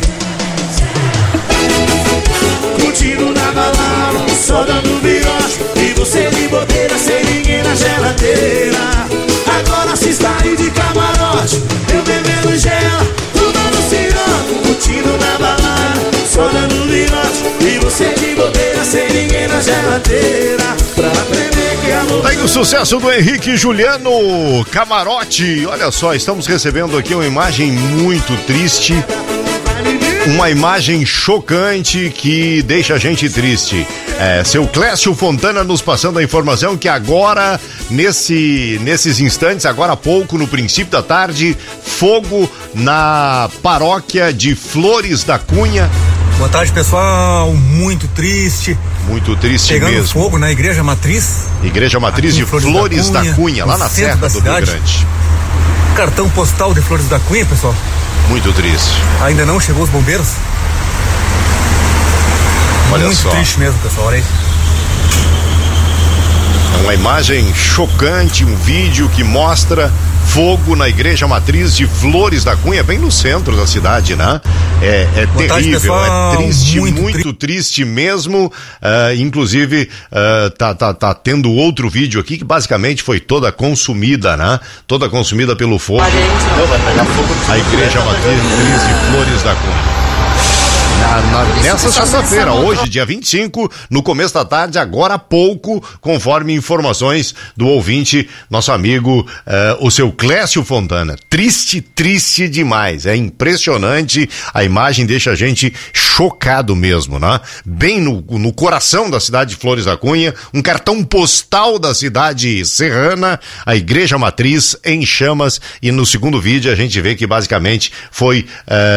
curtindo na balada, só dando virote, e você de bobeira sem ninguém na geladeira. Agora sucesso do Henrique e Juliano, Camarote. Olha só, estamos recebendo aqui uma imagem muito triste, uma imagem chocante que deixa a gente triste. Seu Clécio Fontana nos passando a informação que agora, nesses instantes, agora há pouco, no princípio da tarde, fogo na paróquia de Flores da Cunha. Boa tarde, pessoal. Muito triste. Muito triste pegando mesmo. Fogo na Igreja Matriz. Igreja Matriz de Flores da Cunha, lá na Serra do Rio Grande. Cartão postal de Flores da Cunha, pessoal. Muito triste. Ainda não chegou os bombeiros? Olha muito só. Muito triste mesmo, pessoal. Olha aí. É uma imagem chocante, um vídeo que mostra fogo na Igreja Matriz de Flores da Cunha, bem no centro da cidade, né? É terrível, pessoal, é triste, muito triste mesmo. Inclusive, tá tendo outro vídeo aqui que basicamente foi toda consumida, né? Toda consumida pelo fogo. A Igreja Matriz de Flores da Cunha. Nessa sexta-feira, hoje, dia 25, no começo da tarde, agora há pouco, conforme informações do ouvinte, nosso amigo, o seu Clécio Fontana. Triste demais, é impressionante, a imagem deixa a gente chocado mesmo, né? Bem no coração da cidade de Flores da Cunha, um cartão postal da cidade serrana, a Igreja Matriz em chamas, e no segundo vídeo a gente vê que basicamente foi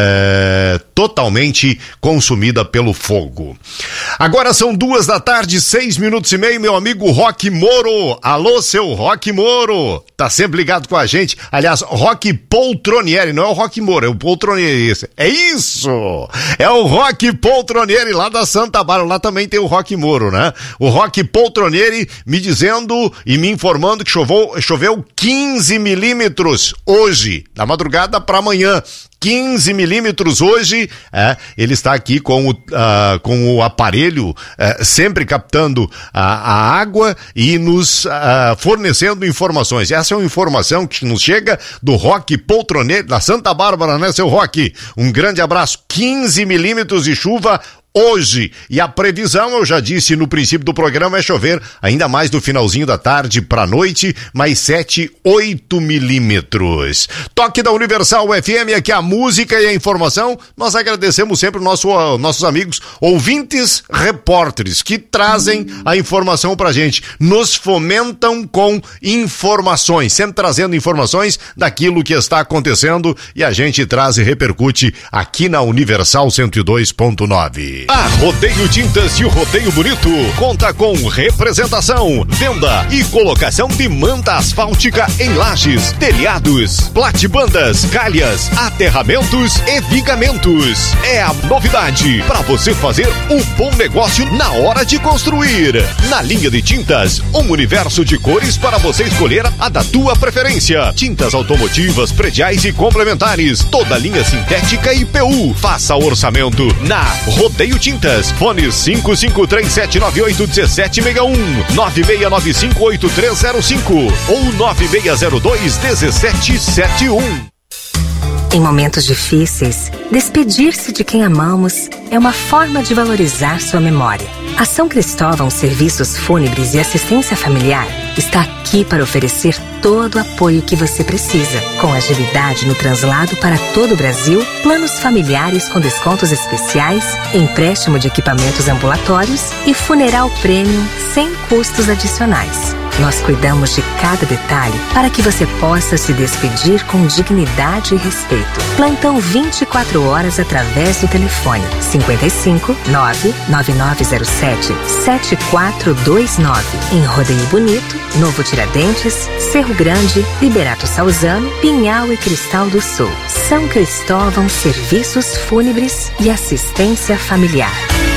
totalmente consumida pelo fogo. Agora são 2:00, 6:30, meu amigo Roque Moro. Alô, seu Roque Moro. Tá sempre ligado com a gente. Aliás, Roque Poltronieri, não é o Roque Moro, é o Poltronieri. É isso! É o Roque Poltronieri lá da Santa Bárbara. Lá também tem o Roque Moro, né? O Roque Poltronieri me dizendo e me informando que choveu 15 milímetros hoje, da madrugada para amanhã. 15 milímetros hoje, ele está aqui com o aparelho sempre captando a água e nos fornecendo informações. Essa é uma informação que nos chega do Roque Poltronieri, da Santa Bárbara, né, seu Roque? Um grande abraço. 15 milímetros de chuva hoje, e a previsão, eu já disse no princípio do programa, é chover ainda mais do finalzinho da tarde para noite, mais 7, 8 milímetros. Toque da Universal FM, aqui a música e a informação. Nós agradecemos sempre nossos amigos ouvintes repórteres que trazem a informação pra gente, nos fomentam com informações, sempre trazendo informações daquilo que está acontecendo, e a gente traz e repercute aqui na Universal 102.9. A Rodeio Tintas e o Rodeio Bonito conta com representação, venda e colocação de manta asfáltica em lajes, telhados, platibandas, calhas, aterramentos e vigamentos. É a novidade para você fazer um bom negócio na hora de construir. Na linha de tintas, um universo de cores para você escolher a da tua preferência. Tintas automotivas, prediais e complementares, toda linha sintética e PU. Faça orçamento na Rodeio Tintas, fone 5537981761, 96958305 ou 96021771. Em momentos difíceis, despedir-se de quem amamos é uma forma de valorizar sua memória. A São Cristóvão Serviços Fúnebres e Assistência Familiar está aqui para oferecer todo o apoio que você precisa, com agilidade no translado para todo o Brasil, planos familiares com descontos especiais, empréstimo de equipamentos ambulatórios e funeral premium sem custos adicionais. Nós cuidamos de cada detalhe para que você possa se despedir com dignidade e respeito. Plantão 24 horas através do telefone 55 99907 7429 em Rodeio Bonito, Novo Tiradentes, Cerro Grande, Liberato Salzano, Pinhal e Cristal do Sul. São Cristóvão Serviços Fúnebres e Assistência Familiar.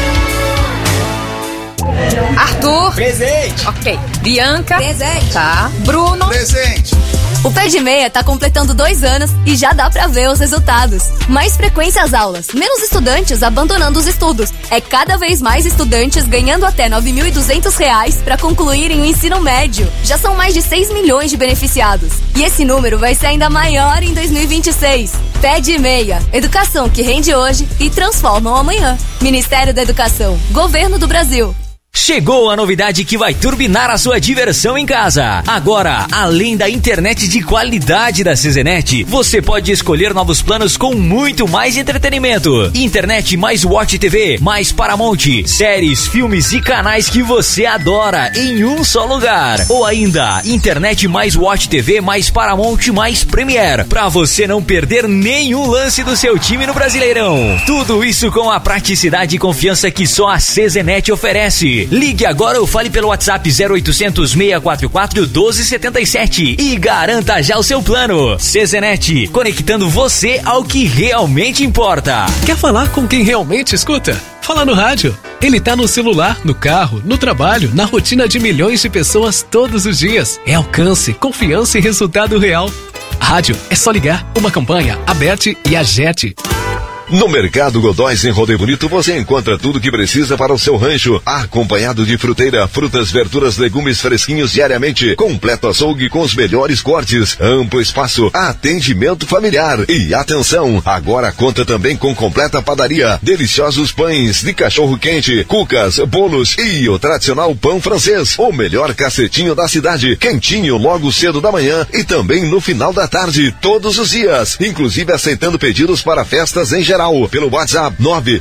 Arthur. Presente. Ok. Bianca. Presente. Tá. Bruno. Presente. O Pé de Meia tá completando 2 anos e já dá pra ver os resultados. Mais frequência às aulas, menos estudantes abandonando os estudos. É cada vez mais estudantes ganhando até R$ 9.200 pra concluírem o ensino médio. Já são mais de 6 milhões de beneficiados. E esse número vai ser ainda maior em 2026. Pé de Meia. Educação que rende hoje e transforma o amanhã. Ministério da Educação. Governo do Brasil. Chegou a novidade que vai turbinar a sua diversão em casa. Agora, além da internet de qualidade da CZNet, você pode escolher novos planos com muito mais entretenimento. Internet mais Watch TV, mais Paramount, séries, filmes e canais que você adora em um só lugar. Ou ainda, internet mais Watch TV, mais Paramount, mais Premiere, pra você não perder nenhum lance do seu time no Brasileirão. Tudo isso com a praticidade e confiança que só a CZNet oferece. Ligue agora ou fale pelo WhatsApp 0800 644 1277 e garanta já o seu plano. CZNet, conectando você ao que realmente importa. Quer falar com quem realmente escuta? Fala no rádio. Ele tá no celular, no carro, no trabalho, na rotina de milhões de pessoas todos os dias. É alcance, confiança e resultado real. Rádio, é só ligar. Uma campanha, Aberte e Agete. No Mercado Godóis, em Rodeio Bonito, você encontra tudo o que precisa para o seu rancho, acompanhado de fruteira, frutas, verduras, legumes fresquinhos diariamente, completo açougue com os melhores cortes, amplo espaço, atendimento familiar e atenção, agora conta também com completa padaria, deliciosos pães de cachorro quente, cucas, bolos e o tradicional pão francês, o melhor cacetinho da cidade, quentinho logo cedo da manhã e também no final da tarde, todos os dias, inclusive aceitando pedidos para festas em geral. Pelo WhatsApp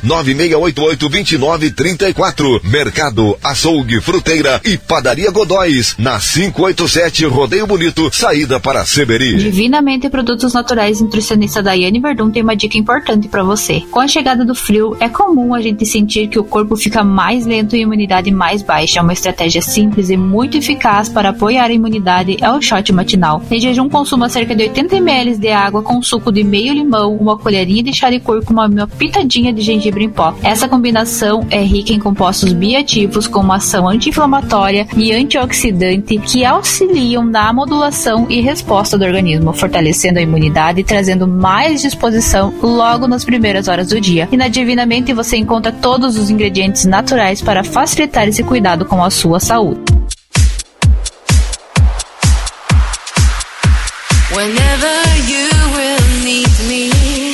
996882934. Mercado, açougue, fruteira e padaria Godóis, na 587 Rodeio Bonito, saída para Seberi. Divinamente Produtos Naturais, nutricionista Daiane Verdun tem uma dica importante para você. Com a chegada do frio, é comum a gente sentir que o corpo fica mais lento e a imunidade mais baixa. Uma estratégia simples e muito eficaz para apoiar a imunidade é o shot matinal. Em jejum, consuma cerca de 80 ml de água com suco de meio limão, uma colherinha de chá de cúrcuma, uma pitadinha de gengibre em pó. Essa combinação é rica em compostos bioativos com uma ação anti-inflamatória e antioxidante que auxiliam na modulação e resposta do organismo, fortalecendo a imunidade e trazendo mais disposição logo nas primeiras horas do dia. E na Divinamente você encontra todos os ingredientes naturais para facilitar esse cuidado com a sua saúde. Whenever you will need me.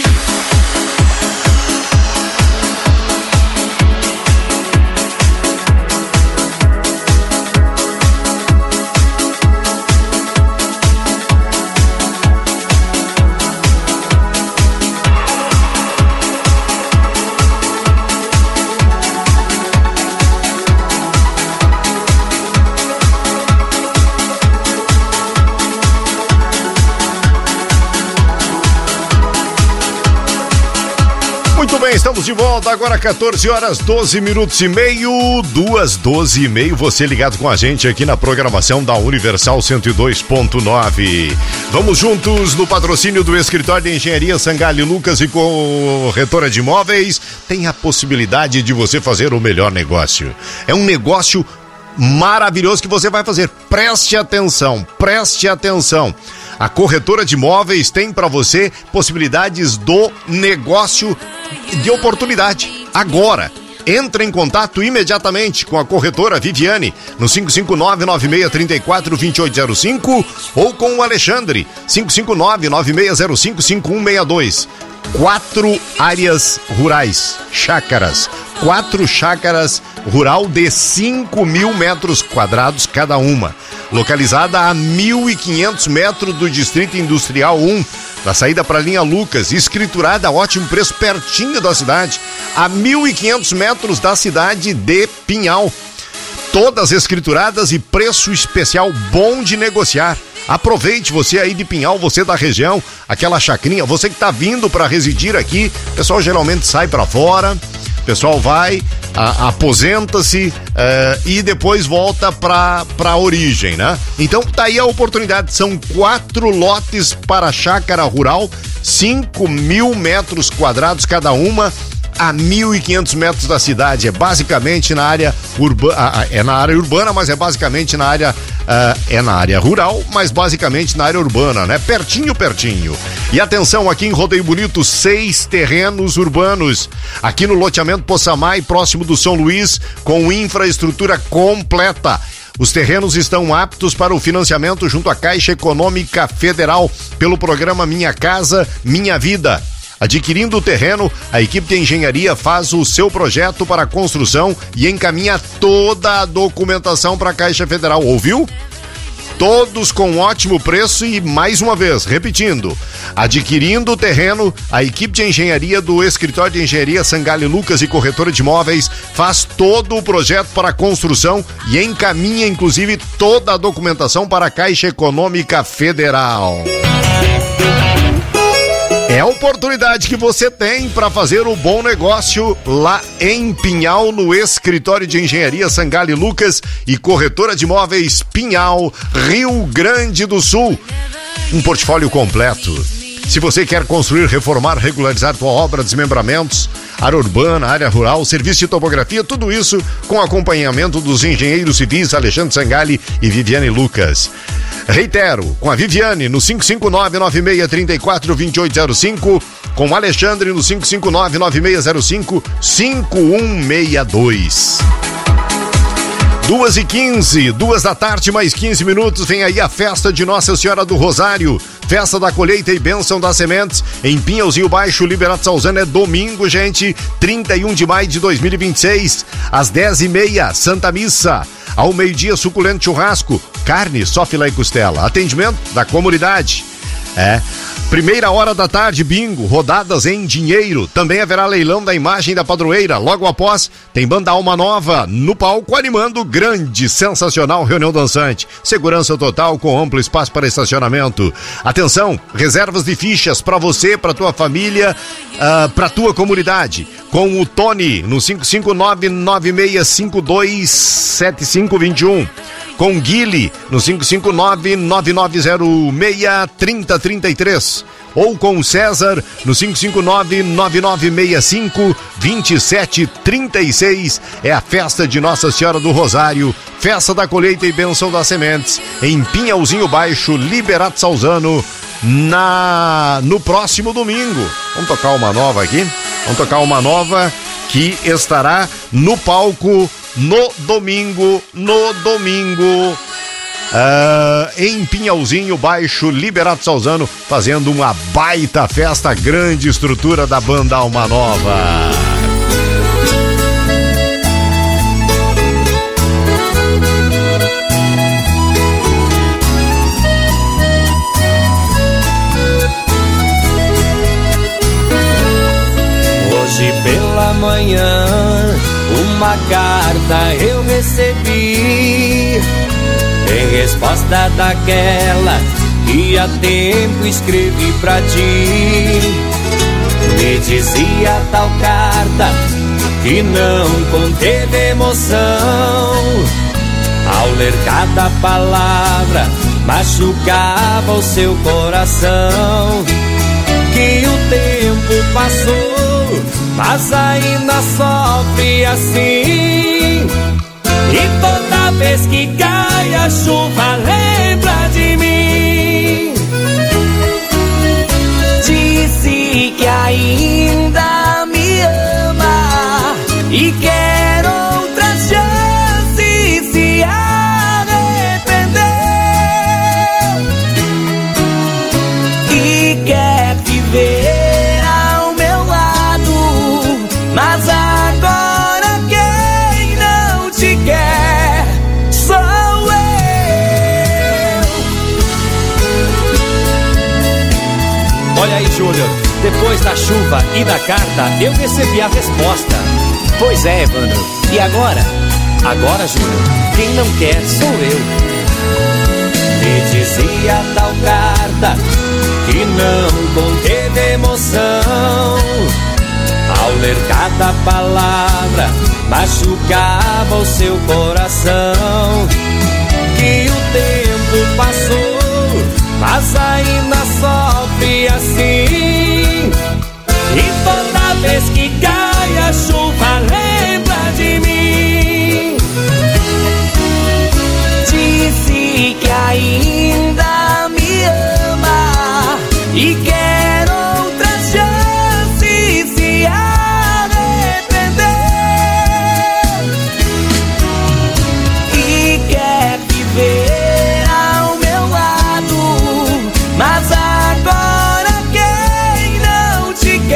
Muito bem, estamos de volta agora, 14 horas 12 minutos e meio, 2:12:30, você ligado com a gente aqui na programação da Universal 102.9. Vamos juntos no patrocínio do Escritório de Engenharia Sangalli Lucas e Corretora de Imóveis. Tem a possibilidade de você fazer o melhor negócio. É um negócio maravilhoso que você vai fazer. Preste atenção, preste atenção. A Corretora de Imóveis tem para você possibilidades do negócio de oportunidade. Agora, entre em contato imediatamente com a corretora Viviane no 559-9634-2805 ou com o Alexandre, 559-9605-5162. 4 áreas rurais, chácaras, 4 chácaras rural de 5.000 metros quadrados cada uma, localizada a 1.500 metros do Distrito Industrial 1, da saída para a linha Lucas, escriturada a ótimo preço, pertinho da cidade, a 1.500 metros da cidade de Pinhal. Todas escrituradas e preço especial bom de negociar. Aproveite, você aí de Pinhal, você da região, aquela chacrinha, você que tá vindo para residir aqui, o pessoal geralmente sai para fora, o pessoal vai, aposenta-se e depois volta para a origem, né? Então tá aí a oportunidade, são 4 lotes para chácara rural, 5.000 metros quadrados cada uma, a 1.500 metros da cidade, é basicamente na área urbana, é na área urbana, mas é basicamente na área, é na área rural, mas basicamente na área urbana, né? Pertinho. E atenção, aqui em Rodeio Bonito, 6 terrenos urbanos, aqui no loteamento Poçamai, próximo do São Luís, com infraestrutura completa. Os terrenos estão aptos para o financiamento junto à Caixa Econômica Federal, pelo programa Minha Casa, Minha Vida. Adquirindo o terreno, a equipe de engenharia faz o seu projeto para a construção e encaminha toda a documentação para a Caixa Federal. Ouviu? Todos com ótimo preço e, mais uma vez, repetindo, adquirindo o terreno, a equipe de engenharia do Escritório de Engenharia Sangalli Lucas e Corretora de Imóveis faz todo o projeto para a construção e encaminha, inclusive, toda a documentação para a Caixa Econômica Federal. É a oportunidade que você tem para fazer o bom negócio lá em Pinhal, no Escritório de Engenharia Sangalli Lucas e Corretora de Imóveis Pinhal, Rio Grande do Sul. Um portfólio completo. Se você quer construir, reformar, regularizar tua obra, desmembramentos, área urbana, área rural, serviço de topografia, tudo isso com acompanhamento dos engenheiros civis Alexandre Sangalli e Viviane Lucas. Reitero, com a Viviane no 559-9634-2805, com o Alexandre no 559-9605-5162. 2h15, 2h mais 15 minutos, vem aí a festa de Nossa Senhora do Rosário, festa da colheita e bênção das sementes, em Pinhalzinho Baixo, Liberato Salzano, é domingo, gente, 31 de maio de 2026, às 10h30, Santa Missa, ao meio-dia, suculento churrasco, carne, só filé e costela, atendimento da comunidade. Primeira hora da tarde, bingo, rodadas em dinheiro. Também haverá leilão da imagem da padroeira. Logo após, tem banda Alma Nova no palco animando grande, sensacional reunião dançante. Segurança total com amplo espaço para estacionamento. Atenção, reservas de fichas para você, para tua família, para tua comunidade. Com o Tony no 559-9652-7521. Com Guile no 559-9906-3033 ou com César no 559-9965-2736. É a festa de Nossa Senhora do Rosário, festa da colheita e bênção das sementes, em Pinhalzinho Baixo, Liberato Salzano, no próximo domingo. Vamos tocar uma nova aqui? Vamos tocar uma nova que estará no palco no domingo, em Pinhalzinho Baixo, Liberato Salzano, fazendo uma baita festa, grande estrutura da banda Alma Nova. Hoje pela manhã uma carta eu recebi em resposta daquela que há tempo escrevi pra ti. Me dizia tal carta que não conteve emoção. Ao ler cada palavra machucava o seu coração. Que o tempo passou, mas ainda sofre assim. E toda vez que cai a chuva lembra de mim. Disse que ainda me ama e quer outra chance, se arrependeu e quer viver ao meu lado, mas agora quem não te quer sou eu. Olha aí, Júnior, depois da chuva e da carta, eu recebi a resposta. Pois é, Evandro, e agora? Agora, Júnior, quem não quer sou eu. Me dizia tal carta que não conteve emoção. Ao ler cada palavra machucava o seu coração. Que o tempo passou, mas ainda sofre assim. E toda vez que cai a chuva lembra de mim. Disse que ainda me ama e quer outra chance, se arrependeu e quer viver ao meu lado, mas agora quem não te quer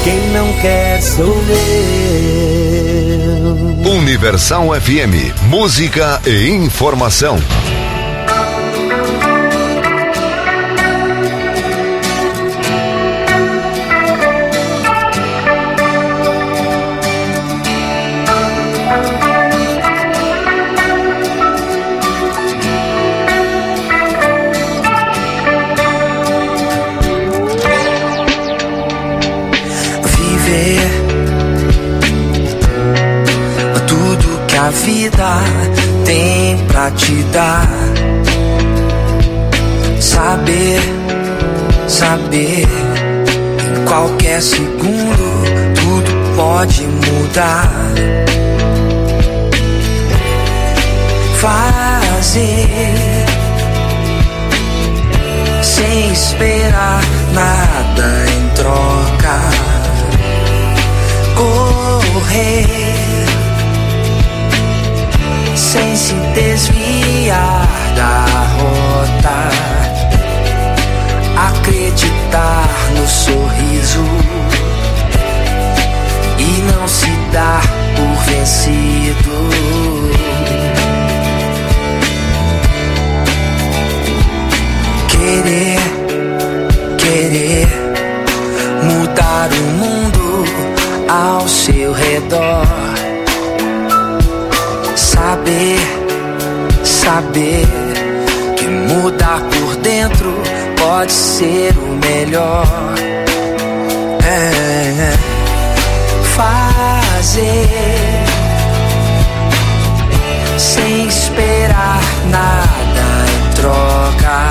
quem não quer sou eu. Universal FM, música e informação. A vida tem pra te dar. Saber, em qualquer segundo tudo pode mudar. Fazer sem esperar nada em troca. Correr sem se desviar da rota. Acreditar no sorriso e não se dar por vencido. Querer mudar o mundo ao seu redor. Saber que mudar por dentro pode ser o melhor. Fazer sem esperar nada em troca.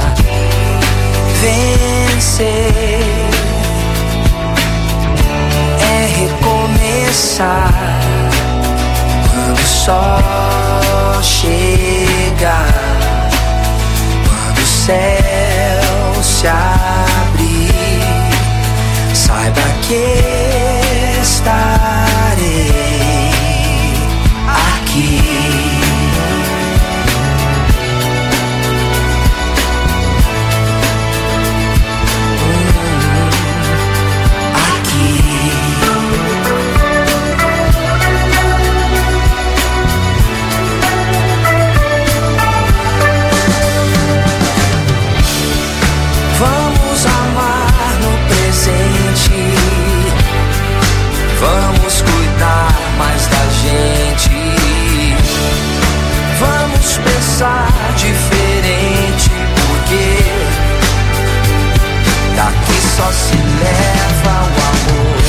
Vencer é recomeçar. Quando o sol chega, quando o céu se abrir, saiba que estarei aqui. Vamos cuidar mais da gente. Vamos pensar diferente, porque daqui só se leva o amor.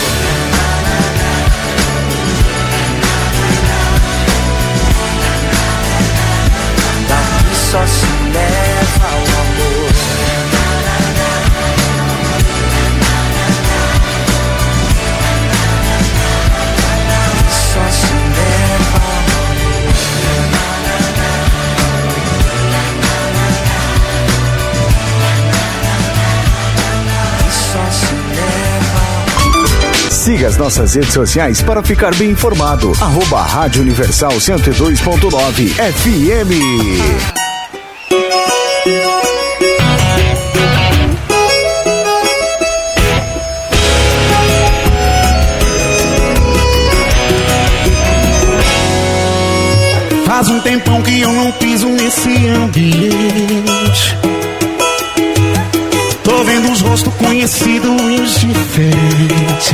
Daqui só se leva o amor. Siga as nossas redes sociais para ficar bem informado. Rádio Universal 102.9 FM. Faz um tempão que eu não piso nesse ambiente. Tô vendo os rostos conhecidos diferentes.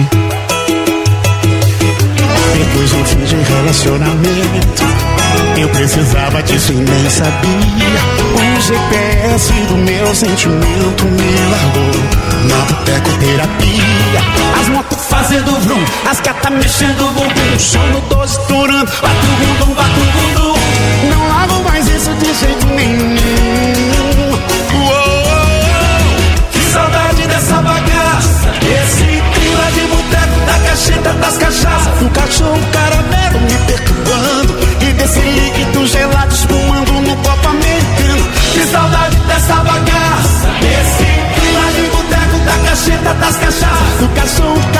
Depois de um fim de relacionamento, eu precisava disso e nem sabia. O GPS do meu sentimento me largou na botecoterapia. As motos fazendo vrum, as gatas mexendo o bumbum, o som no 12 estourando, 4